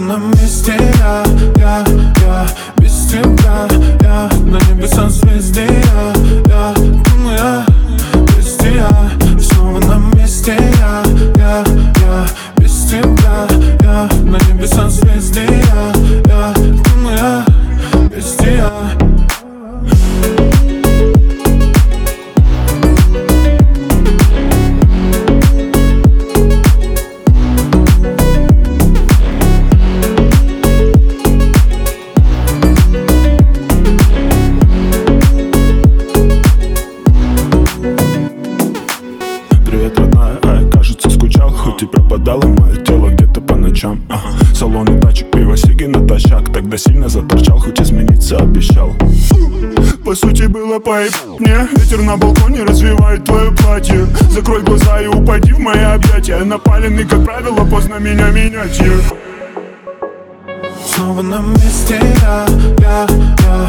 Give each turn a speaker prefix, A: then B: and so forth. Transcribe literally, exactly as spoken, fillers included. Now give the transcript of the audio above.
A: на месте я, я, я без тебя, я на небесах звезды, я, я, ну я без тебя. Снова на месте я, я, я без тебя, я на небесах звезды, я, я, ну я без тебя.
B: Привет, родная, а я, кажется, скучал. Хоть и пропадало мое тело где-то по ночам. ага. Салоны тачек, пиво, сиги натощак. Тогда сильно заторчал, хоть измениться обещал. По сути было поеб... мне. Ветер на балконе развивает твое платье. Закрой глаза и упади в мои объятия. Напаленный, как правило, поздно меня менять.
A: Снова на месте я, я, я